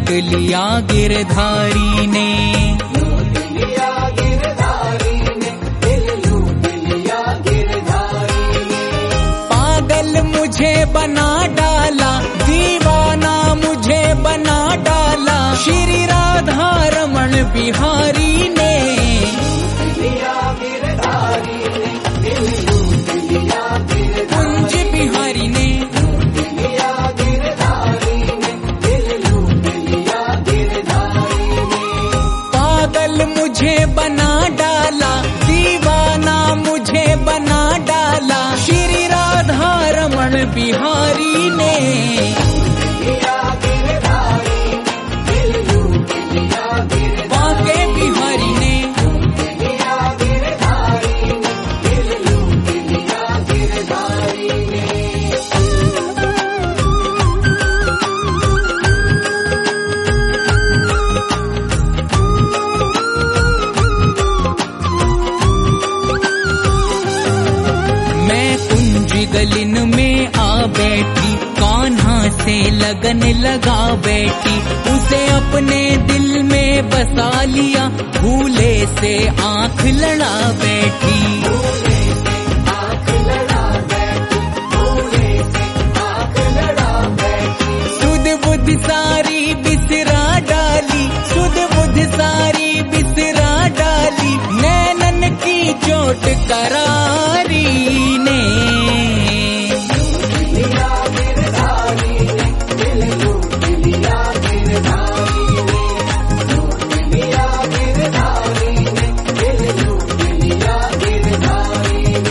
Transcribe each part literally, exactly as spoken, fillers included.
लूट लिया गिरधारी ने, लूट लिया गिरधारी ने, दिल लूट लिया गिरधारी ने। पागल मुझे बना डाला, दीवाना मुझे बना डाला, श्री राधा रमण बिहारी ने, लूट लिया गिरधारी ने, दिल लूट लिया गिरधारी कुंज बिहारी ने, लूट लिया गिरधारी ने, दिल लूट लिया गिरधारी ने। पागल मुझे बना डाला, दीवाना मुझे बना डाला, श्री राधा रमण बिहारी ने, लिया गिरधारी ने, दिल लूट लिया गिरधारी बांके बिहारी ने, लिया गिरधारी ने, दिल लूट लिया गिरधारी ने। मैं कुंज गलिन में आ बैठी, कान्हा से लगन लगा बैठी, उसे अपने दिल में बसा लिया, भूले से आंख लड़ा बैठी, भूले से आँख लड़ा बैठी, भूले से आँख लड़ा बैठी। सुध बुध सारी बिसरा डाली, सुध बुध सारी बिसरा डाली, नैनन की चोट करारी ने, लिया गिरधारी ने, दिल लूट लिया गिरधारी ने, लूट लिया गिरधारी ने, दिल लूट लिया गिरधारी ने।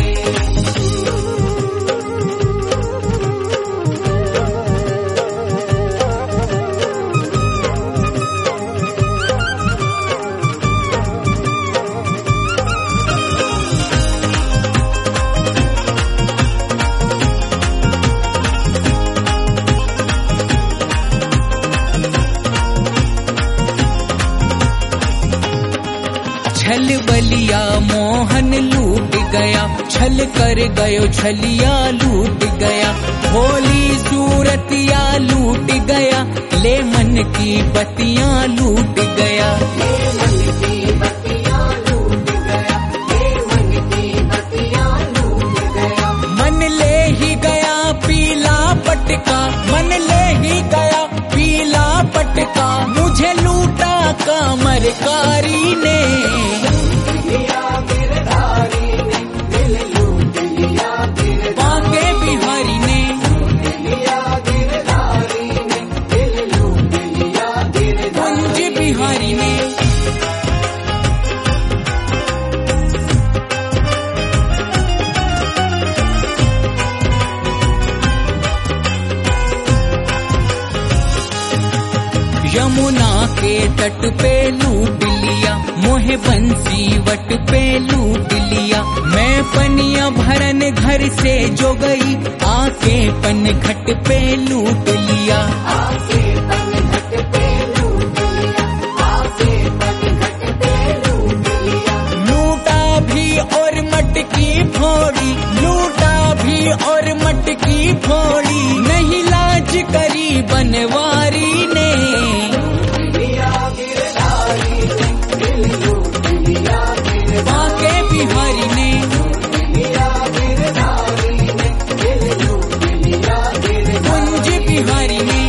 छल बलिया मोहन लूट गया, छल कर गयो छलिया लूट गया, भोली सूरतिया लूट गया, ले मन की बतियां लूट गया, ले मन की बतियां लूट गया, ले मन की बतियां लूट गया। मन ले ही गया पीला पटका, मन ले ही गया पीला पटका, मुझे लूटा कामरकारी ने, लिया गिरधारी ने, दिल लूट लिया गिरधारी बांके बिहारी ने, लिया गिरधारी ने, दिल लूट लिया गिरधारी कुंज बिहारी ने, यमुना के तट पे लूट लिया, मोहे बंसी वट पे लूट लिया, मैं पनिया भरन घर से जो गई, आके पन घट पे लूट लिया, आके पन घट पे लूट लिया, आके पन घट पे लूट लिया। लूटा भी और मटकी फोड़ी, लूटा भी और मटकी फोड़ी, नहीं लाज करी बनवारी ने, लिया गिरधारी ने, दिल लूट लिया गिरधारी बांके बिहारी ने, लिया गिरधारी ने, दिल लूट लिया गिरधारी कुंज बिहारी ने,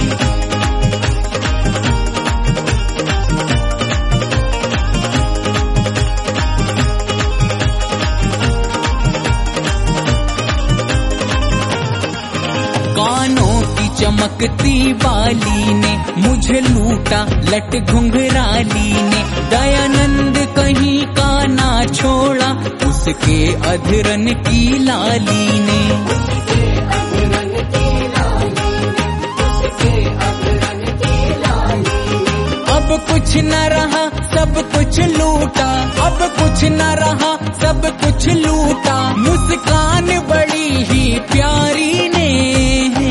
कानों की चमकती बाली ने, मुझे लूटा लट घुंघराली ने, दयानंद कहीं का ना छोड़ा, उसके अधरन की लाली ने, उसके अधरन की लाली ने, उसके अधरन की लाली ने। अब कुछ न रहा सब कुछ लूटा, अब कुछ न रहा सब कुछ लूटा, मुस्कान बड़ी ही प्यारी ने,